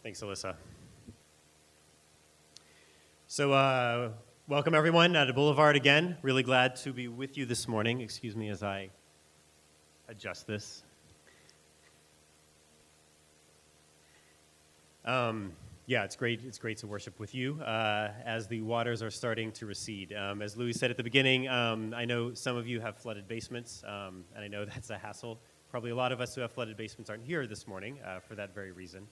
Thanks, Alyssa. So welcome, everyone, to Boulevard again. Really glad to be with you this morning. Excuse me as I adjust this. It's great. It's great to worship with you as the waters are starting to recede. As Louis said at the beginning, I know some of you have flooded basements, and I know that's a hassle. Probably a lot of us who have flooded basements aren't here this morning for that very reason.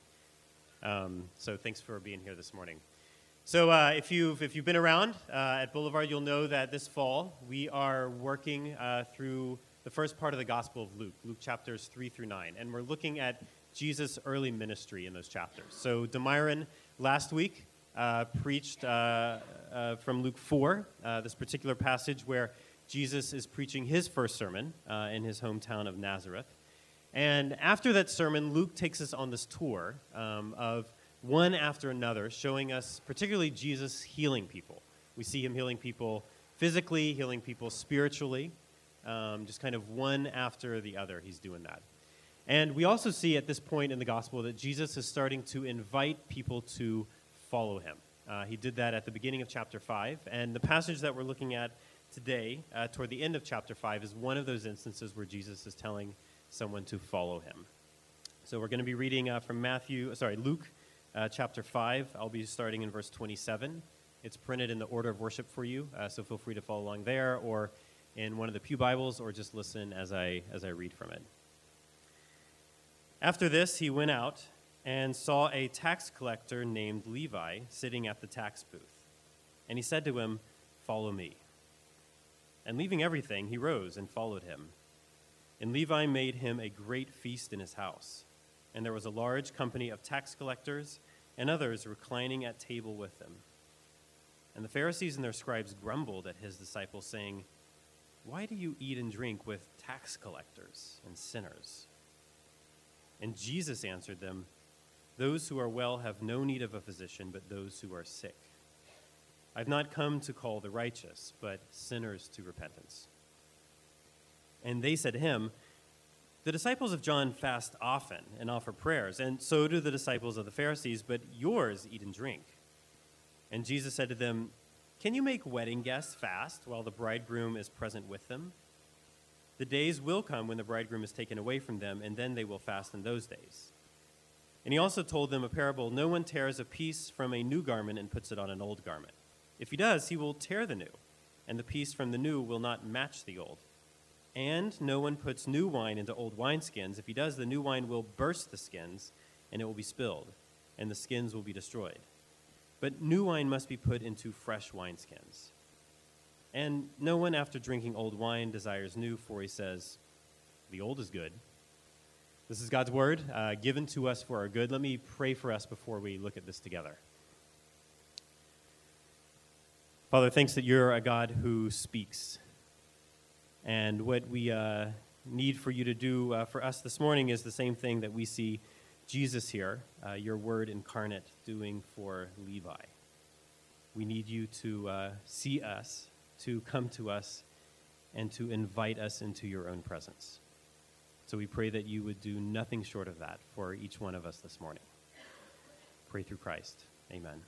So thanks for being here this morning. So if you've been around at Boulevard, you'll know that this fall we are working through the first part of the Gospel of Luke chapters 3 through 9, and we're looking at Jesus' early ministry in those chapters. So Demiron last week preached from Luke 4, this particular passage where Jesus is preaching his first sermon in his hometown of Nazareth. And after that sermon, Luke takes us on this tour of one after another, showing us particularly Jesus healing people. We see him healing people physically, healing people spiritually, just kind of one after the other, he's doing that. And we also see at this point in the gospel that Jesus is starting to invite people to follow him. He did that at the beginning of chapter 5, and the passage that we're looking at today, toward the end of chapter 5, is one of those instances where Jesus is telling someone to follow him. So we're going to be reading from Luke chapter 5. I'll be starting in verse 27. It's printed in the order of worship for you, so feel free to follow along there or in one of the pew Bibles or just listen as I read from it. After this, he went out and saw a tax collector named Levi sitting at the tax booth. And he said to him, "Follow me." And leaving everything, he rose and followed him. And Levi made him a great feast in his house. And there was a large company of tax collectors and others reclining at table with them. And the Pharisees and their scribes grumbled at his disciples, saying, "Why do you eat and drink with tax collectors and sinners?" And Jesus answered them, "Those who are well have no need of a physician, but those who are sick. I've not come to call the righteous, but sinners to repentance." And they said to him, "The disciples of John fast often and offer prayers, and so do the disciples of the Pharisees, but yours eat and drink." And Jesus said to them, "Can you make wedding guests fast while the bridegroom is present with them? The days will come when the bridegroom is taken away from them, and then they will fast in those days." And he also told them a parable: "No one tears a piece from a new garment and puts it on an old garment. If he does, he will tear the new, and the piece from the new will not match the old. And no one puts new wine into old wineskins. If he does, the new wine will burst the skins, and it will be spilled, and the skins will be destroyed. But new wine must be put into fresh wineskins. And no one, after drinking old wine, desires new, for he says, 'The old is good.'" This is God's word, given to us for our good. Let me pray for us before we look at this together. Father, thanks that you're a God who speaks. And what we need for you to do for us this morning is the same thing that we see Jesus here, your word incarnate, doing for Levi. We need you to see us, to come to us, and to invite us into your own presence. So we pray that you would do nothing short of that for each one of us this morning. Pray through Christ. Amen.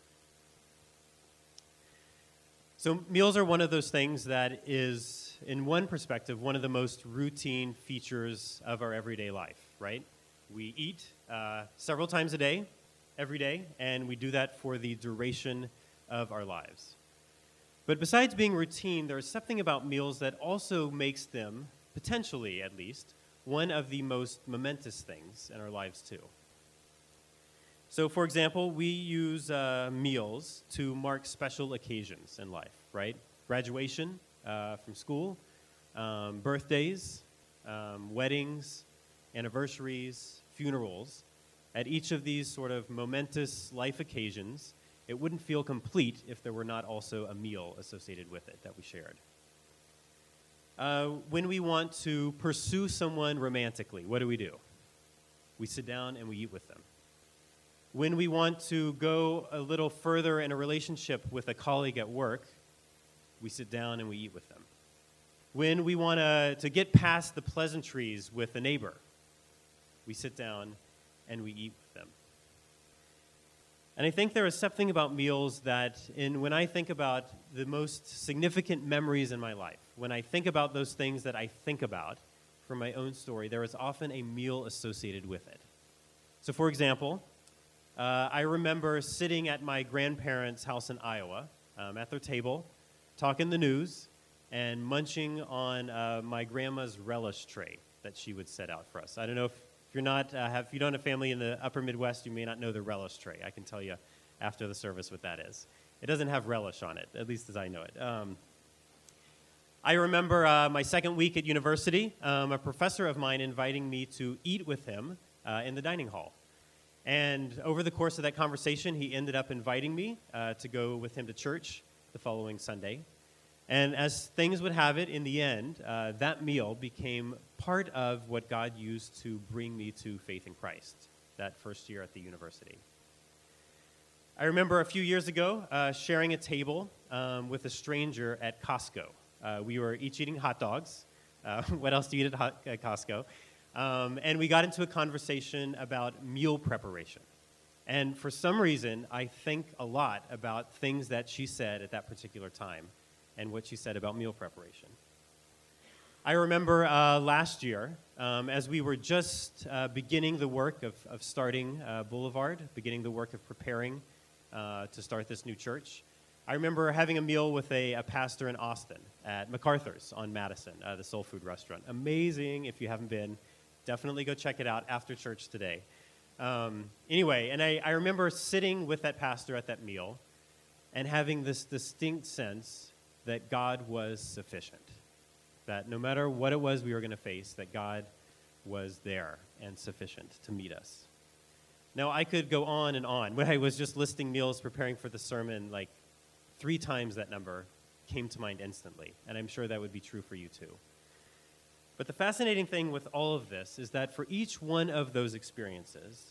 So meals are one of those things that is, in one perspective, one of the most routine features of our everyday life, right? We eat several times a day, every day, and we do that for the duration of our lives. But besides being routine, there's something about meals that also makes them, potentially at least, one of the most momentous things in our lives too. So, for example, we use meals to mark special occasions in life, right? Graduation from school, birthdays, weddings, anniversaries, funerals. At each of these sort of momentous life occasions, it wouldn't feel complete if there were not also a meal associated with it that we shared. When we want to pursue someone romantically, what do? We sit down and we eat with them. When we want to go a little further in a relationship with a colleague at work, we sit down and we eat with them. When we want to get past the pleasantries with a neighbor, we sit down and we eat with them. And I think there is something about meals that, when I think about the most significant memories in my life, when I think about those things that I think about from my own story, there is often a meal associated with it. So, for example, I remember sitting at my grandparents' house in Iowa, at their table, talking the news, and munching on my grandma's relish tray that she would set out for us. I don't know if you don't have a family in the upper Midwest, you may not know the relish tray. I can tell you after the service what that is. It doesn't have relish on it, at least as I know it. I remember my second week at university, a professor of mine inviting me to eat with him in the dining hall. And over the course of that conversation, he ended up inviting me to go with him to church the following Sunday. And as things would have it, in the end, that meal became part of what God used to bring me to faith in Christ that first year at the university. I remember a few years ago sharing a table with a stranger at Costco. We were each eating hot dogs. What else do you eat at Costco? And we got into a conversation about meal preparation. And for some reason, I think a lot about things that she said at that particular time and what she said about meal preparation. I remember last year, as we were just beginning the work of starting Boulevard, beginning the work of preparing to start this new church, I remember having a meal with a pastor in Austin at MacArthur's on Madison, the soul food restaurant. Amazing. If you haven't been, definitely go check it out after church today. Anyway, and I remember sitting with that pastor at that meal and having this distinct sense that God was sufficient, that no matter what it was we were going to face, that God was there and sufficient to meet us. Now, I could go on and on. When I was just listing meals preparing for the sermon, like 3 times that number came to mind instantly, and I'm sure that would be true for you too. But the fascinating thing with all of this is that for each one of those experiences,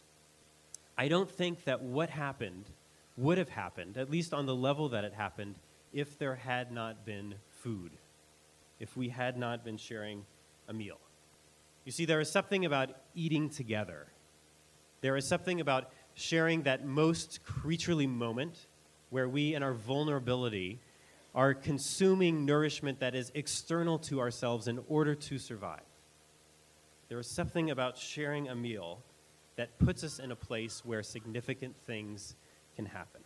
I don't think that what happened would have happened, at least on the level that it happened, if there had not been food, if we had not been sharing a meal. You see, there is something about eating together. There is something about sharing that most creaturely moment where we, in our vulnerability, are consuming nourishment that is external to ourselves in order to survive. There is something about sharing a meal that puts us in a place where significant things can happen.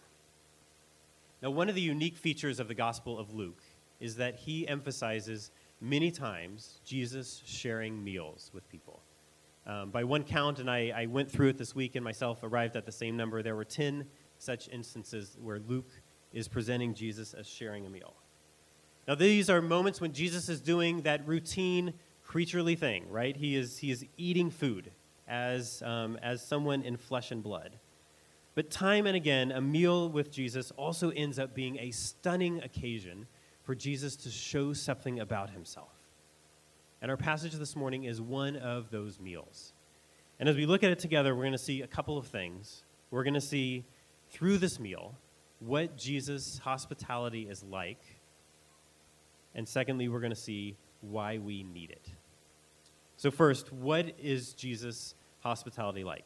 Now, one of the unique features of the Gospel of Luke is that he emphasizes many times Jesus sharing meals with people. By one count, and I went through it this week and myself arrived at the same number, there were 10 such instances where Luke is presenting Jesus as sharing a meal. Now, these are moments when Jesus is doing that routine creaturely thing, right? He is eating food as someone in flesh and blood. But time and again, a meal with Jesus also ends up being a stunning occasion for Jesus to show something about himself. And our passage this morning is one of those meals. And as we look at it together, we're going to see a couple of things. We're going to see through this meal what Jesus' hospitality is like. And secondly, we're going to see why we need it. So first, what is Jesus' hospitality like?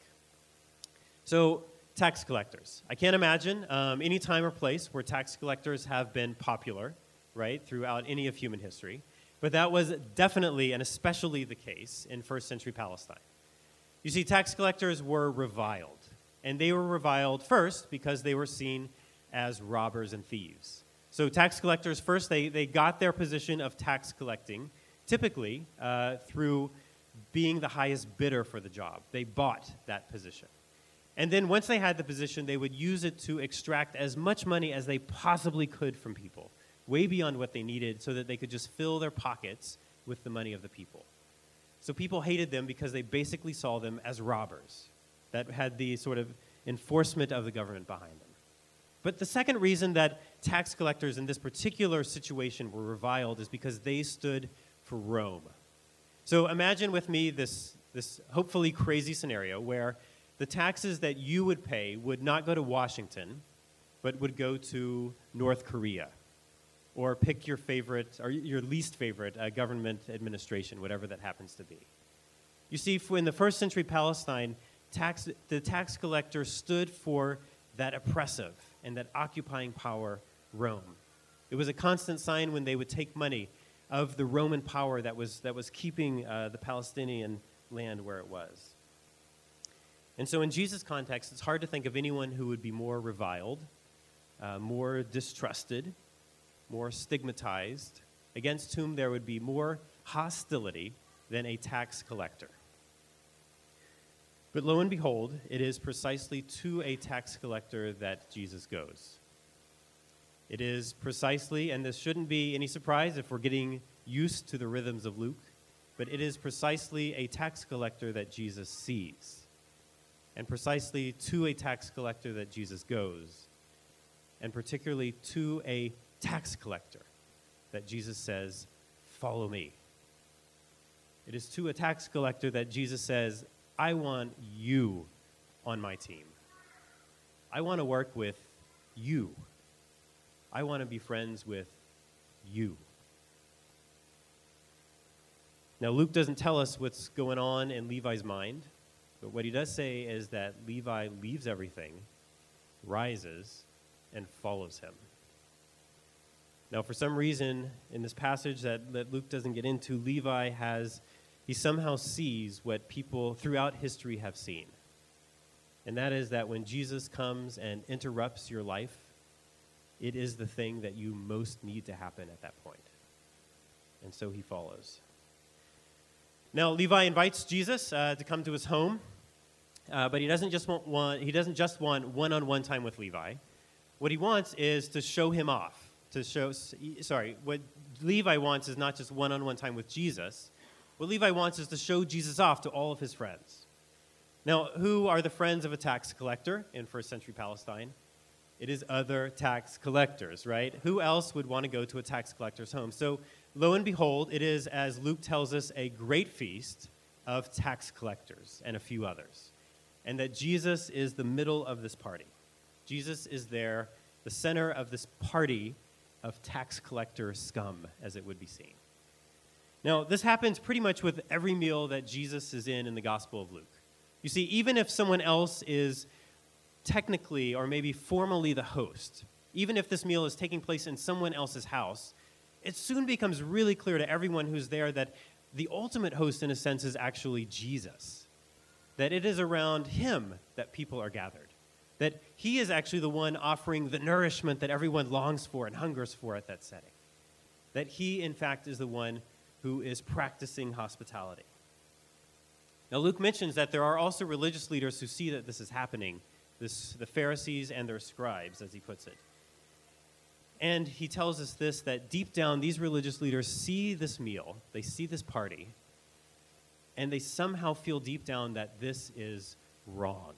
So, tax collectors. I can't imagine any time or place where tax collectors have been popular, right, throughout any of human history. But that was definitely and especially the case in first century Palestine. You see, tax collectors were reviled. And they were reviled first because they were seen as robbers and thieves. So tax collectors, first, they got their position of tax collecting, typically through being the highest bidder for the job. They bought that position. And then once they had the position, they would use it to extract as much money as they possibly could from people, way beyond what they needed, so that they could just fill their pockets with the money of the people. So people hated them because they basically saw them as robbers that had the sort of enforcement of the government behind them. But the second reason that tax collectors in this particular situation were reviled is because they stood for Rome. So imagine with me this hopefully crazy scenario where the taxes that you would pay would not go to Washington, but would go to North Korea. Or pick your favorite, or your least favorite government administration, whatever that happens to be. You see, in the first century Palestine, the tax collector stood for that oppressive and that occupying power, Rome. It was a constant sign when they would take money of the Roman power that was keeping the Palestinian land where it was. And so in Jesus' context, it's hard to think of anyone who would be more reviled, more distrusted, more stigmatized, against whom there would be more hostility than a tax collector. But lo and behold, it is precisely to a tax collector that Jesus goes. It is precisely, and this shouldn't be any surprise if we're getting used to the rhythms of Luke, but it is precisely a tax collector that Jesus sees, and precisely to a tax collector that Jesus goes, and particularly to a tax collector that Jesus says, "Follow me." It is to a tax collector that Jesus says, "I want you on my team. I want to work with you. I want to be friends with you." Now, Luke doesn't tell us what's going on in Levi's mind, but what he does say is that Levi leaves everything, rises, and follows him. Now, for some reason, in this passage that Luke doesn't get into, he somehow sees what people throughout history have seen. And that is that when Jesus comes and interrupts your life, it is the thing that you most need to happen at that point. And so he follows. Now, Levi invites Jesus to come to his home, but he doesn't just want one-on-one time with Levi. What he wants is to show him off. What Levi wants is not just one-on-one time with Jesus. What Levi wants is to show Jesus off to all of his friends. Now, who are the friends of a tax collector in first century Palestine? It is other tax collectors, right? Who else would want to go to a tax collector's home? So, lo and behold, it is, as Luke tells us, a great feast of tax collectors and a few others. And that Jesus is the middle of this party. Jesus is there, the center of this party of tax collector scum, as it would be seen. Now, this happens pretty much with every meal that Jesus is in the Gospel of Luke. You see, even if someone else is technically or maybe formally the host, even if this meal is taking place in someone else's house, it soon becomes really clear to everyone who's there that the ultimate host, in a sense, is actually Jesus. That it is around him that people are gathered. That he is actually the one offering the nourishment that everyone longs for and hungers for at that setting. That he, in fact, is the one who is practicing hospitality. Now, Luke mentions that there are also religious leaders who see that this is happening, the Pharisees and their scribes, as he puts it. And he tells us this, that deep down, these religious leaders see this meal, they see this party, and they somehow feel deep down that this is wrong.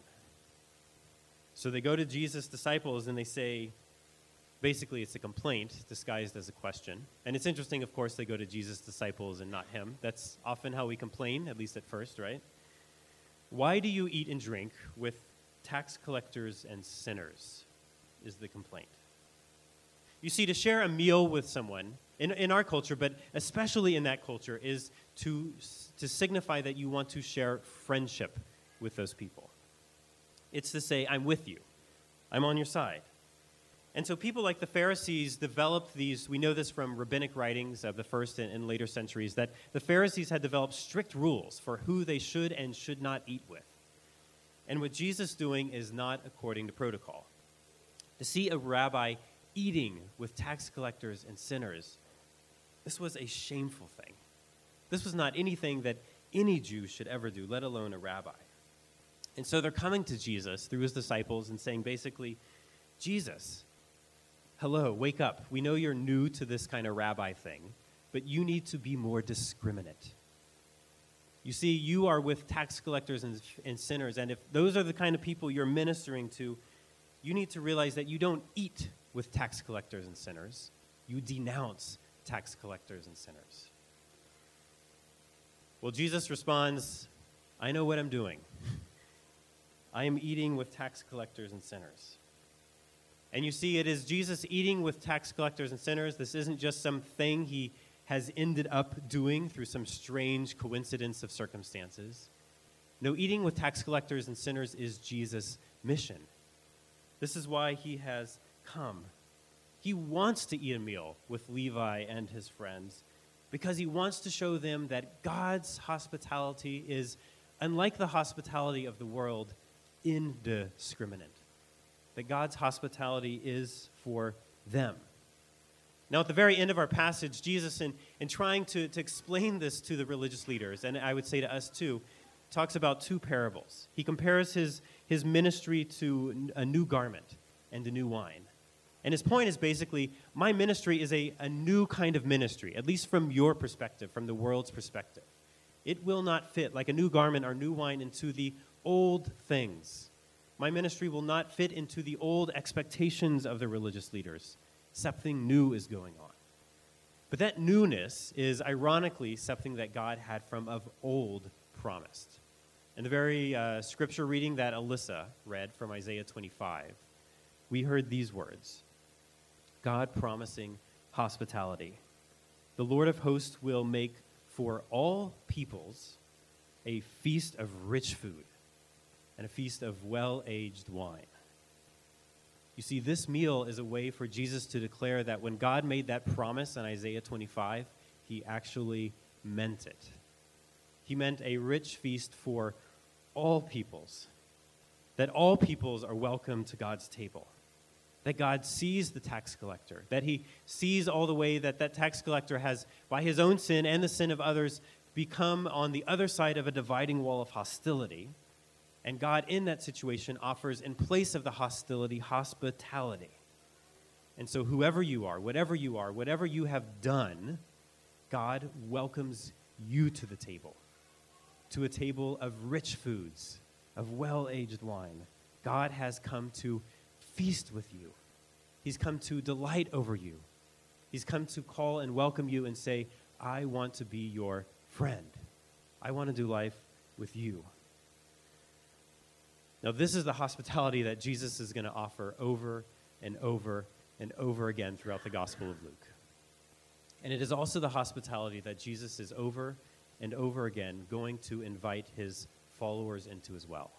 So they go to Jesus' disciples and they say, basically it's a complaint disguised as a question. And it's interesting, of course, they go to Jesus' disciples and not him. That's often how we complain, at least at first, right? "Why do you eat and drink with tax collectors and sinners?" is the complaint. You see, to share a meal with someone, in our culture, but especially in that culture, is to signify that you want to share friendship with those people. It's to say, I'm with you. I'm on your side. And so people like the Pharisees developed these, we know this from rabbinic writings of the first and later centuries, that the Pharisees had developed strict rules for who they should and should not eat with. And what Jesus is doing is not according to protocol. To see a rabbi eating with tax collectors and sinners, this was a shameful thing. This was not anything that any Jew should ever do, let alone a rabbi. And so they're coming to Jesus through his disciples and saying basically, Jesus, hello, wake up. We know you're new to this kind of rabbi thing, but you need to be more discriminate. You see, you are with tax collectors and sinners, and if those are the kind of people you're ministering to, you need to realize that you don't eat with tax collectors and sinners. You denounce tax collectors and sinners. Well, Jesus responds, I know what I'm doing. I am eating with tax collectors and sinners. And you see, it is Jesus eating with tax collectors and sinners. This isn't just something he has ended up doing through some strange coincidence of circumstances. No, eating with tax collectors and sinners is Jesus' mission. This is why he has come. He wants to eat a meal with Levi and his friends because he wants to show them that God's hospitality is, unlike the hospitality of the world, indiscriminate. That God's hospitality is for them. Now, at the very end of our passage, Jesus, in trying to explain this to the religious leaders, and I would say to us too, talks about two parables. He compares his ministry to a new garment and a new wine. And his point is basically, my ministry is a new kind of ministry, at least from your perspective, from the world's perspective. It will not fit like a new garment or new wine into the old things. My ministry will not fit into the old expectations of the religious leaders. Something new is going on. But that newness is ironically something that God had from of old promised. In the very scripture reading that Alyssa read from Isaiah 25, we heard these words: God promising hospitality. The Lord of hosts will make for all peoples a feast of rich food and a feast of well-aged wine. You see, this meal is a way for Jesus to declare that when God made that promise in Isaiah 25, he actually meant it. He meant a rich feast for all peoples, that all peoples are welcome to God's table, that God sees the tax collector, that he sees all the way that that tax collector has, by his own sin and the sin of others, become on the other side of a dividing wall of hostility. And God, in that situation, offers, in place of the hostility, hospitality. And so whoever you are, whatever you have done, God welcomes you to the table, to a table of rich foods, of well-aged wine. God has come to feast with you. He's come to delight over you. He's come to call and welcome you and say, I want to be your friend. I want to do life with you. Now, this is the hospitality that Jesus is going to offer over and over and over again throughout the Gospel of Luke. And it is also the hospitality that Jesus is over and over again going to invite his followers into as well.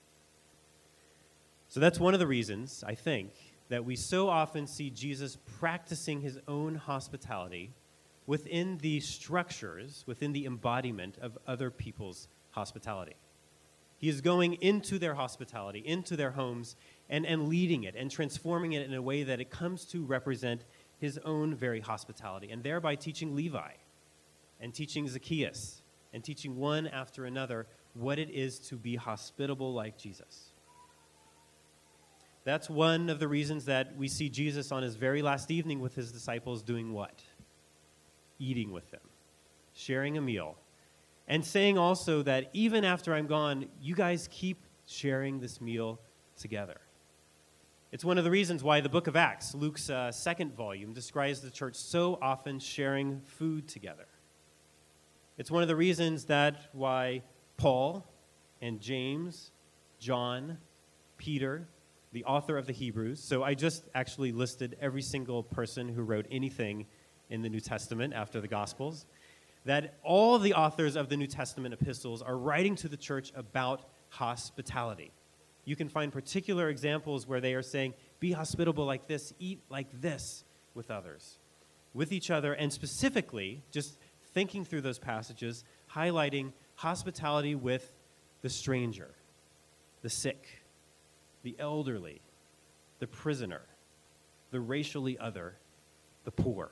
So that's one of the reasons, I think, that we so often see Jesus practicing his own hospitality within the structures, within the embodiment of other people's hospitality. He is going into their hospitality, into their homes, and leading it and transforming it in a way that it comes to represent his own very hospitality, and thereby teaching Levi and teaching Zacchaeus and teaching one after another what it is to be hospitable like Jesus. That's one of the reasons that we see Jesus on his very last evening with his disciples doing what? Eating with them, sharing a meal, and saying also that even after I'm gone, you guys keep sharing this meal together. It's one of the reasons why the book of Acts, Luke's second volume, describes the church so often sharing food together. It's one of the reasons that why Paul and James, John, Peter, the author of the Hebrews, so I just actually listed every single person who wrote anything in the New Testament after the Gospels, that all the authors of the New Testament epistles are writing to the church about hospitality. You can find particular examples where they are saying, be hospitable like this, eat like this with others, with each other, and specifically, just thinking through those passages, highlighting hospitality with the stranger, the sick, the elderly, the prisoner, the racially other, the poor.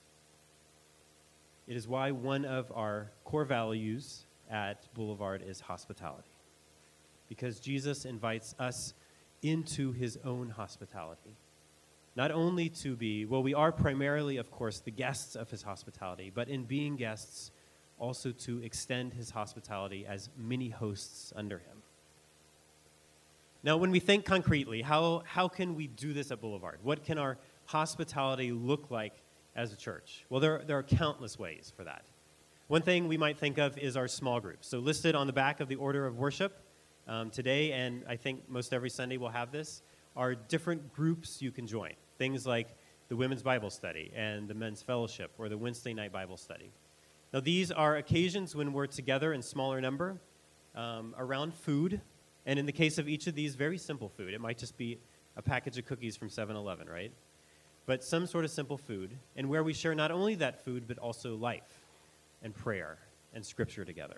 It is why one of our core values at Boulevard is hospitality. Because Jesus invites us into his own hospitality. Not only to be, well, we are primarily, of course, the guests of his hospitality, but in being guests, also to extend his hospitality as many hosts under him. Now, when we think concretely, how can we do this at Boulevard? What can our hospitality look like as a church? Well, there are countless ways for that. One thing we might think of is our small groups. So listed on the back of the order of worship today, and I think most every Sunday we'll have this, are different groups you can join. Things like the women's Bible study and the men's fellowship or the Wednesday night Bible study. Now, these are occasions when we're together in smaller number around food, and in the case of each of these, very simple food. It might just be a package of cookies from 7-Eleven, right? But some sort of simple food, and where we share not only that food, but also life and prayer and scripture together.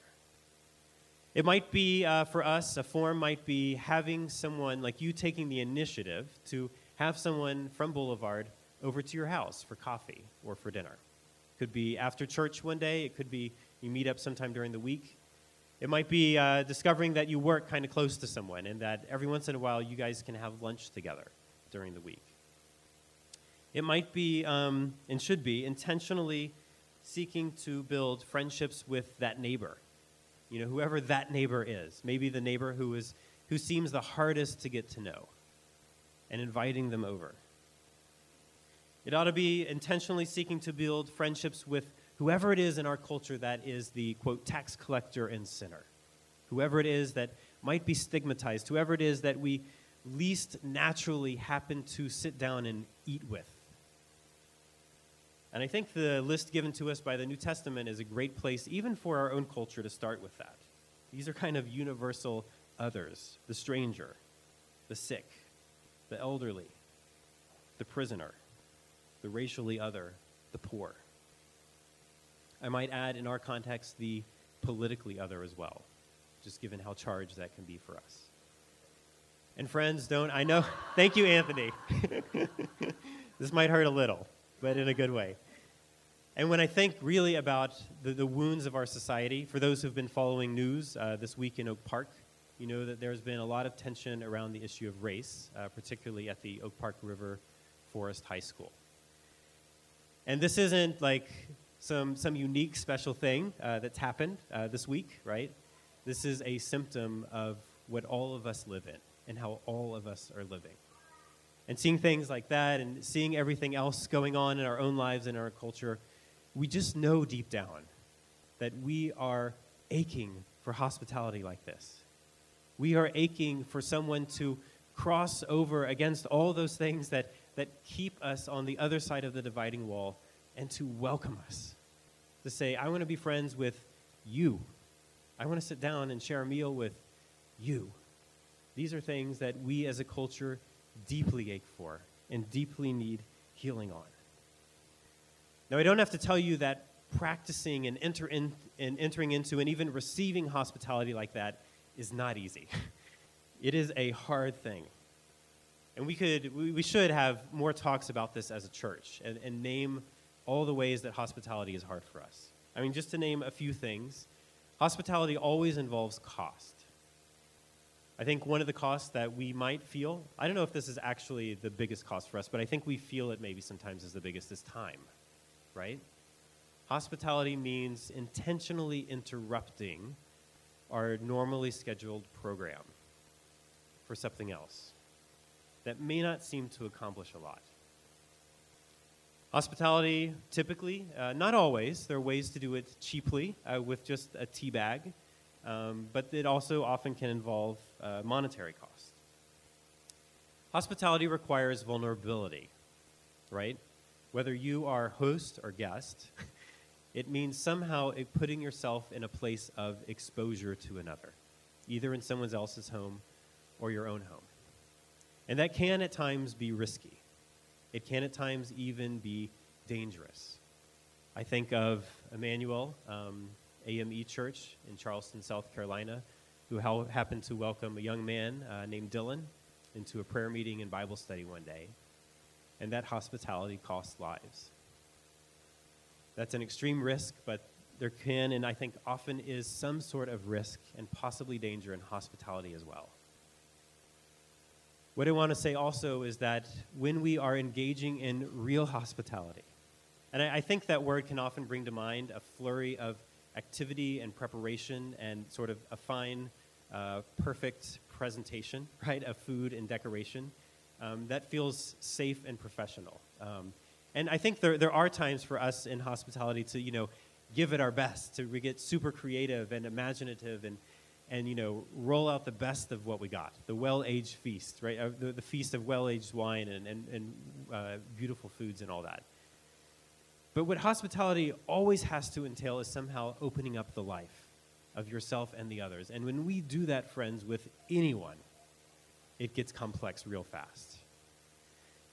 It might be, for us, a form might be having someone, like you taking the initiative to have someone from Boulevard over to your house for coffee or for dinner. Could be after church one day. It could be you meet up sometime during the week. It might be discovering that you work kind of close to someone and that every once in a while you guys can have lunch together during the week. It might be, and should be, intentionally seeking to build friendships with that neighbor. You know, whoever that neighbor is. Maybe the neighbor who seems the hardest to get to know, and inviting them over. It ought to be intentionally seeking to build friendships with whoever it is in our culture that is the, quote, tax collector and sinner. Whoever it is that might be stigmatized. Whoever it is that we least naturally happen to sit down and eat with. And I think the list given to us by the New Testament is a great place, even for our own culture, to start with that. These are kind of universal others: the stranger, the sick, the elderly, the prisoner, the racially other, the poor. I might add, in our context, the politically other as well, just given how charged that can be for us. And friends, I know, thank you, Anthony. This might hurt a little, but in a good way. And when I think really about the wounds of our society, for those who've been following news this week in Oak Park, you know that there's been a lot of tension around the issue of race, particularly at the Oak Park River Forest High School. And this isn't like some unique special thing that's happened this week, right? This is a symptom of what all of us live in and how all of us are living. And seeing things like that and seeing everything else going on in our own lives and our culture, we just know deep down that we are aching for hospitality like this. We are aching for someone to cross over against all those things that keep us on the other side of the dividing wall and to welcome us. To say, I want to be friends with you. I want to sit down and share a meal with you. These are things that we as a culture deeply ache for and deeply need healing on. Now, I don't have to tell you that practicing and entering into and even receiving hospitality like that is not easy. It is a hard thing. And we should have more talks about this as a church and name all the ways that hospitality is hard for us. I mean, just to name a few things, hospitality always involves cost. I think one of the costs that we might feel, I don't know if this is actually the biggest cost for us, but I think we feel it maybe sometimes as the biggest, is time, right? Hospitality means intentionally interrupting our normally scheduled program for something else that may not seem to accomplish a lot. Hospitality, typically, not always, there are ways to do it cheaply with just a tea bag, but it also often can involve monetary cost. Hospitality requires vulnerability, right? Whether you are host or guest, it means somehow putting yourself in a place of exposure to another, either in someone else's home or your own home. And that can at times be risky. It can at times even be dangerous. I think of Emmanuel, AME Church in Charleston, South Carolina, who happened to welcome a young man named Dylan into a prayer meeting and Bible study one day. And that hospitality costs lives. That's an extreme risk, but there can, and I think often is, some sort of risk and possibly danger in hospitality as well. What I want to say also is that when we are engaging in real hospitality, and I think that word can often bring to mind a flurry of activity and preparation and sort of a fine, perfect presentation, right, of food and decoration, that feels safe and professional. And I think there are times for us in hospitality to, give it our best, to get super creative and imaginative and roll out the best of what we got, the well-aged feast, right? The feast of well-aged wine and beautiful foods and all that. But what hospitality always has to entail is somehow opening up the life of yourself and the others. And when we do that, friends, with anyone, it gets complex real fast.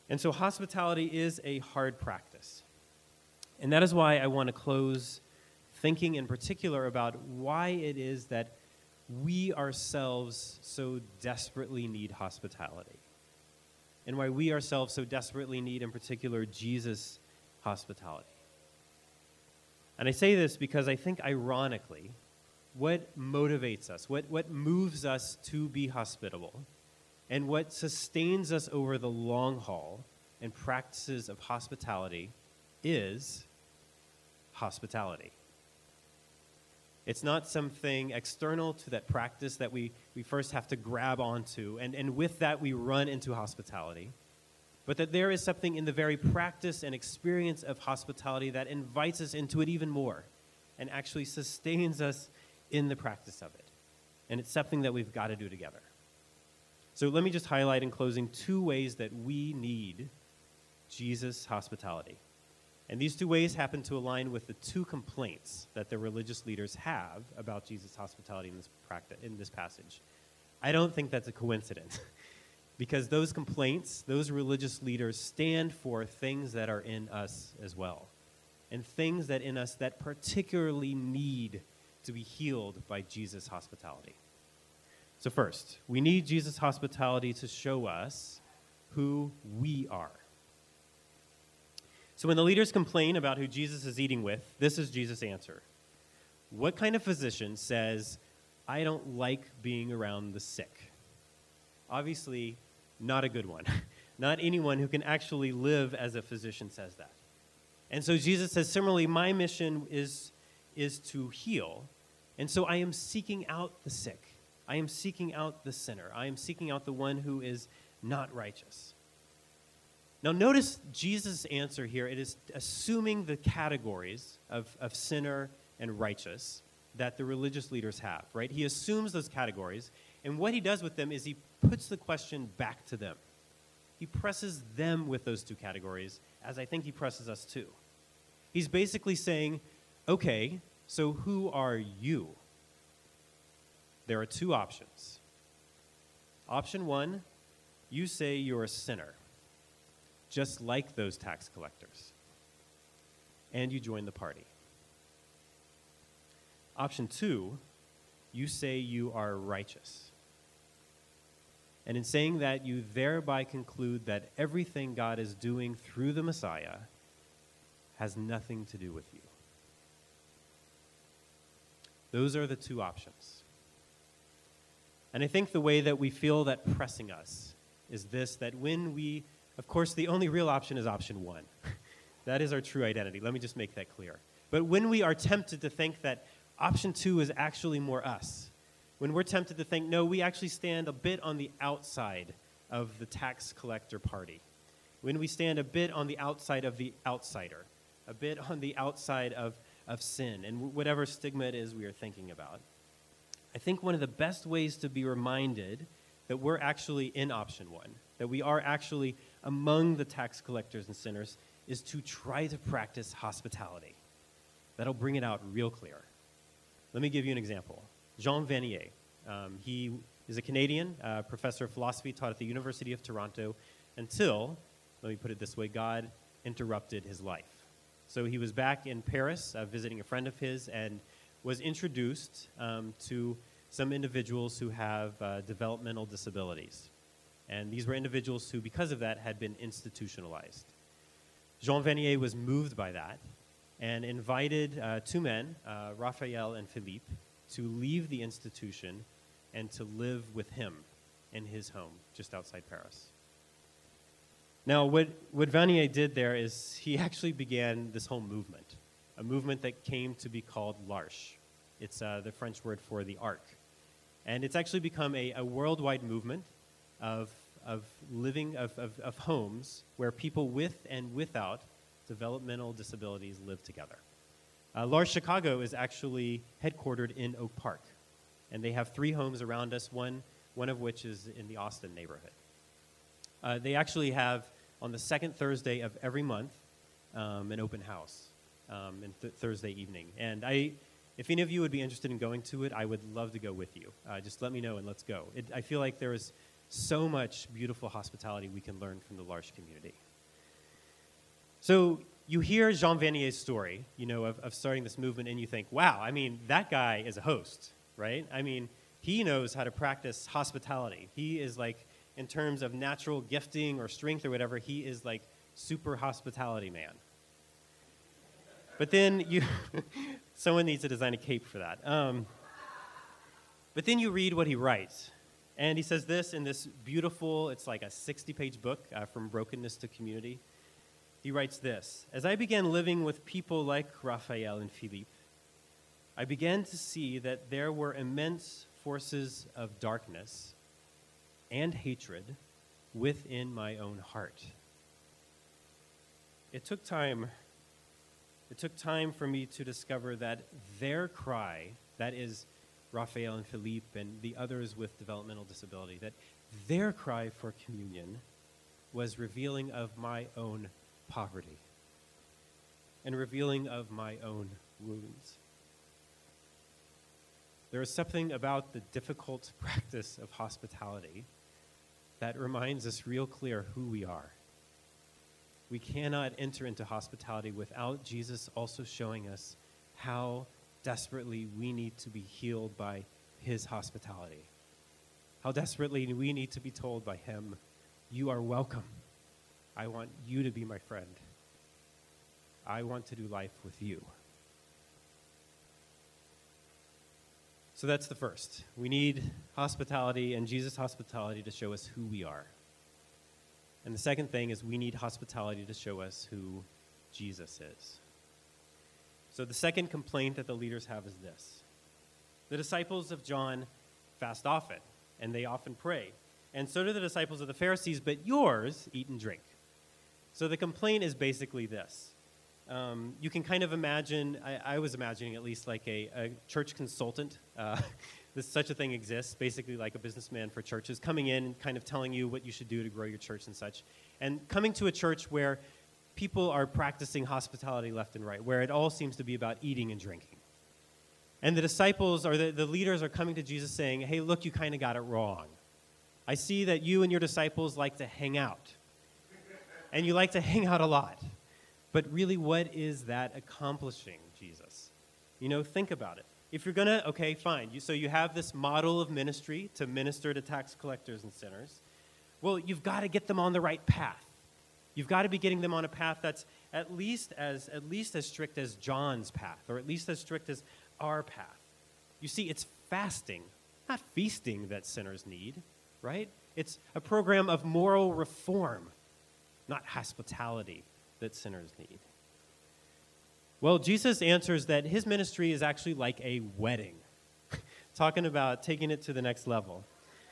And so hospitality is a hard practice. And that is why I want to close thinking in particular about why it is that we ourselves so desperately need hospitality. And why we ourselves so desperately need, in particular, Jesus' hospitality. And I say this because I think, ironically, what motivates us, what moves us to be hospitable, and what sustains us over the long haul in practices of hospitality is hospitality. It's not something external to that practice that we first have to grab onto, and with that we run into hospitality, but that there is something in the very practice and experience of hospitality that invites us into it even more and actually sustains us in the practice of it. And it's something that we've got to do together. So let me just highlight in closing 2 ways that we need Jesus' hospitality. And these 2 ways happen to align with the 2 complaints that the religious leaders have about Jesus' hospitality in this passage. I don't think that's a coincidence, because those complaints, those religious leaders stand for things that are in us as well, and things that in us that particularly need to be healed by Jesus' hospitality. So first, we need Jesus' hospitality to show us who we are. So when the leaders complain about who Jesus is eating with, this is Jesus' answer. What kind of physician says, "I don't like being around the sick"? Obviously, not a good one. Not anyone who can actually live as a physician says that. And so Jesus says, similarly, my mission is to heal. And so I am seeking out the sick. I am seeking out the sinner. I am seeking out the one who is not righteous. Now notice Jesus' answer here. It is assuming the categories of sinner and righteous that the religious leaders have, right? He assumes those categories, and what he does with them is he puts the question back to them. He presses them with those 2 categories, as I think he presses us too. He's basically saying, okay, so who are you? There are 2 options. Option 1, you say you're a sinner, just like those tax collectors, and you join the party. Option 2, you say you are righteous. And in saying that, you thereby conclude that everything God is doing through the Messiah has nothing to do with you. Those are the 2 options. And I think the way that we feel that pressing us is this, that when we, of course, the only real option is option 1. That is our true identity. Let me just make that clear. But when we are tempted to think that option 2 is actually more us, when we're tempted to think, no, we actually stand a bit on the outside of the tax collector party, when we stand a bit on the outside of the outsider, a bit on the outside of sin, and whatever stigma it is we are thinking about, I think one of the best ways to be reminded that we're actually in option 1, that we are actually among the tax collectors and sinners, is to try to practice hospitality. That'll bring it out real clear. Let me give you an example. Jean Vanier, he is a Canadian professor of philosophy, taught at the University of Toronto until, let me put it this way, God interrupted his life. So he was back in Paris visiting a friend of his and was introduced to some individuals who have developmental disabilities. And these were individuals who, because of that, had been institutionalized. Jean Vanier was moved by that and invited 2 men, Raphael and Philippe, to leave the institution and to live with him in his home just outside Paris. Now, what Vanier did there is he actually began this whole movement, a movement that came to be called l'Arche. It's the French word for the ark. And it's actually become a worldwide movement of living, of homes where people with and without developmental disabilities live together. L'Arche Chicago is actually headquartered in Oak Park, and they have 3 homes around us, one of which is in the Austin neighborhood. They actually have, on the 2nd Thursday of every month, an open house on Thursday evening. And if any of you would be interested in going to it, I would love to go with you. Just let me know and let's go. I feel like there is so much beautiful hospitality we can learn from the L'Arche community. So you hear Jean Vanier's story, of starting this movement, and you think, wow, I mean, that guy is a host, right? I mean, he knows how to practice hospitality. He is like, in terms of natural gifting or strength or whatever, he is like super hospitality man. But then someone needs to design a cape for that. But then you read what he writes. And he says this in this beautiful, it's like a 60-page book, From Brokenness to Community. He writes this: as I began living with people like Raphael and Philippe, I began to see that there were immense forces of darkness and hatred within my own heart. It took time for me to discover that their cry, that is Raphael and Philippe and the others with developmental disability, that their cry for communion was revealing of my own poverty and revealing of my own wounds. There is something about the difficult practice of hospitality that reminds us real clear who we are. We cannot enter into hospitality without Jesus also showing us how desperately we need to be healed by his hospitality. How desperately we need to be told by him, you are welcome. I want you to be my friend. I want to do life with you. So that's the first. We need hospitality and Jesus' hospitality to show us who we are. And the second thing is we need hospitality to show us who Jesus is. So the second complaint that the leaders have is this: the disciples of John fast often, and they often pray. And so do the disciples of the Pharisees, but yours eat and drink. So the complaint is basically this. You can kind of imagine, I was imagining at least like a church consultant. Such a thing exists, basically like a businessman for churches, coming in and kind of telling you what you should do to grow your church and such. And coming to a church where people are practicing hospitality left and right, where it all seems to be about eating and drinking. And the disciples or the leaders are coming to Jesus saying, hey, look, you kind of got it wrong. I see that you and your disciples like to hang out. And you like to hang out a lot. But really, what is that accomplishing, Jesus? Think about it. If you're going to, okay, fine. So you have this model of ministry to minister to tax collectors and sinners. Well, you've got to get them on the right path. You've got to be getting them on a path that's at least as strict as John's path, or at least as strict as our path. You see, it's fasting, not feasting, that sinners need, right? It's a program of moral reform, not hospitality, that sinners need. Well, Jesus answers that his ministry is actually like a wedding, talking about taking it to the next level.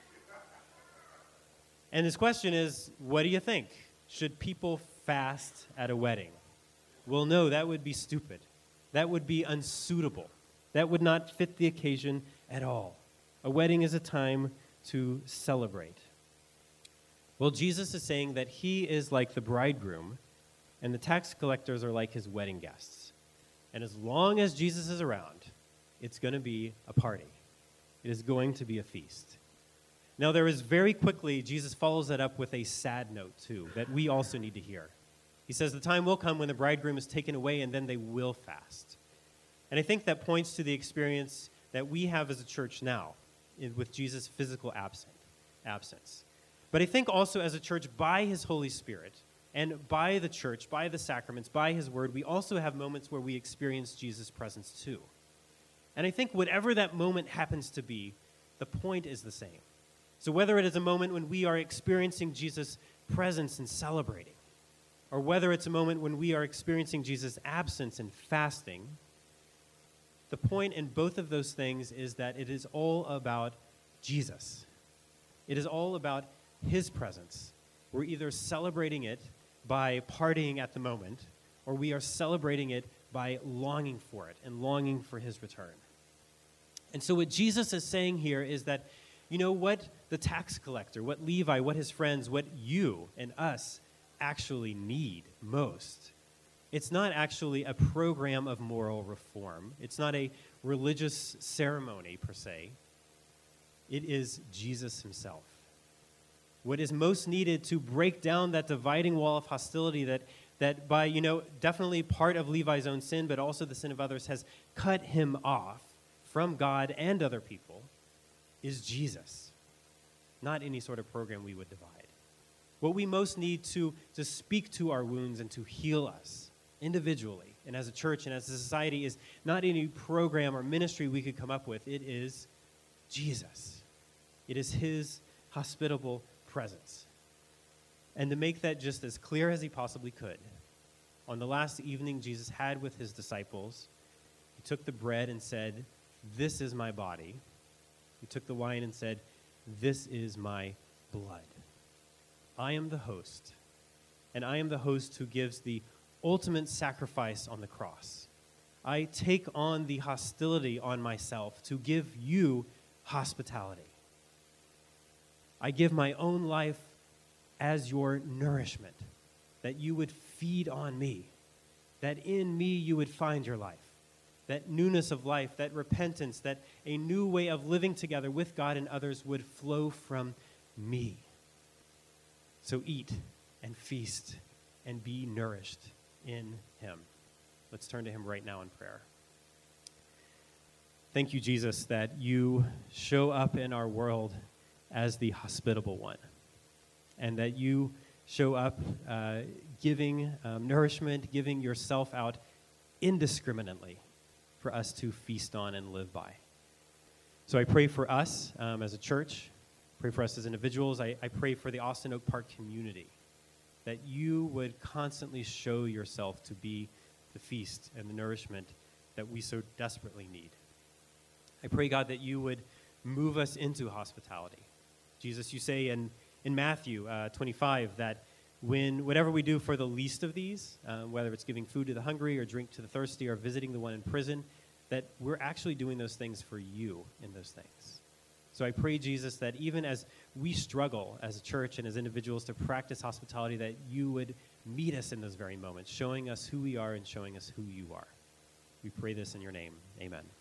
And his question is, what do you think? Should people fast at a wedding? Well, no, that would be stupid. That would be unsuitable. That would not fit the occasion at all. A wedding is a time to celebrate. Well, Jesus is saying that he is like the bridegroom, and the tax collectors are like his wedding guests. And as long as Jesus is around, it's going to be a party. It is going to be a feast. Now, there is very quickly, Jesus follows that up with a sad note, too, that we also need to hear. He says the time will come when the bridegroom is taken away, and then they will fast. And I think that points to the experience that we have as a church now with Jesus' physical absence. But I think also as a church, by his Holy Spirit, and by the church, by the sacraments, by his word, we also have moments where we experience Jesus' presence too. And I think whatever that moment happens to be, the point is the same. So whether it is a moment when we are experiencing Jesus' presence and celebrating, or whether it's a moment when we are experiencing Jesus' absence and fasting, the point in both of those things is that it is all about Jesus. It is all about his presence. We're either celebrating it by partying at the moment, or we are celebrating it by longing for it and longing for his return. And so what Jesus is saying here is that, what the tax collector, what Levi, what his friends, what you and us actually need most, it's not actually a program of moral reform. It's not a religious ceremony per se. It is Jesus himself. what is most needed to break down that dividing wall of hostility that by, definitely part of Levi's own sin, but also the sin of others, has cut him off from God and other people, is Jesus, not any sort of program we would divide. What we most need to speak to our wounds and to heal us individually and as a church and as a society is not any program or ministry we could come up with. It is Jesus. It is his hospitable presence. And to make that just as clear as he possibly could, on the last evening Jesus had with his disciples, he took the bread and said, "This is my body." He took the wine and said, "This is my blood." I am the host, and I am the host who gives the ultimate sacrifice on the cross. I take on the hostility on myself to give you hospitality. I give my own life as your nourishment, that you would feed on me, that in me you would find your life, that newness of life, that repentance, that a new way of living together with God and others would flow from me. So eat and feast and be nourished in him. Let's turn to him right now in prayer. Thank you, Jesus, that you show up in our world as the hospitable one, and that you show up giving nourishment, giving yourself out indiscriminately for us to feast on and live by. So I pray for us as a church, pray for us as individuals. I pray for the Austin Oak Park community, that you would constantly show yourself to be the feast and the nourishment that we so desperately need. I pray, God, that you would move us into hospitality. Jesus, you say in Matthew 25 that whatever we do for the least of these, whether it's giving food to the hungry or drink to the thirsty or visiting the one in prison, that we're actually doing those things for you in those things. So I pray, Jesus, that even as we struggle as a church and as individuals to practice hospitality, that you would meet us in those very moments, showing us who we are and showing us who you are. We pray this in your name. Amen.